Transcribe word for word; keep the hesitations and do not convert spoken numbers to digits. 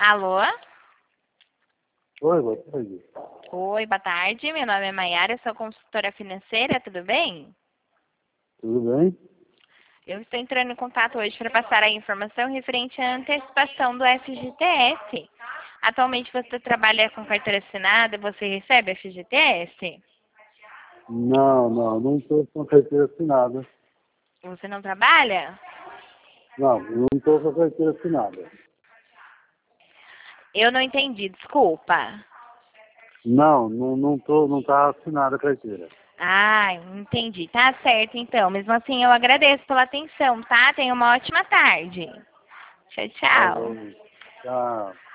Alô? Oi, boa tarde. Oi, boa tarde. Meu nome é Maiara, eu sou consultora financeira, tudo bem? Tudo bem? Eu estou entrando em contato hoje para passar a informação referente à antecipação do F G T S. Atualmente você trabalha com carteira assinada, você recebe F G T S? Não, não, não estou com carteira assinada. Você não trabalha? Não, não estou com carteira assinada. Eu não entendi, desculpa. Não, não não tô, não está assinada a carteira. Ah, entendi. Tá certo, então. Mesmo assim, eu agradeço pela atenção, tá? Tenha uma ótima tarde. Tchau, Tá tchau. bom. Tchau.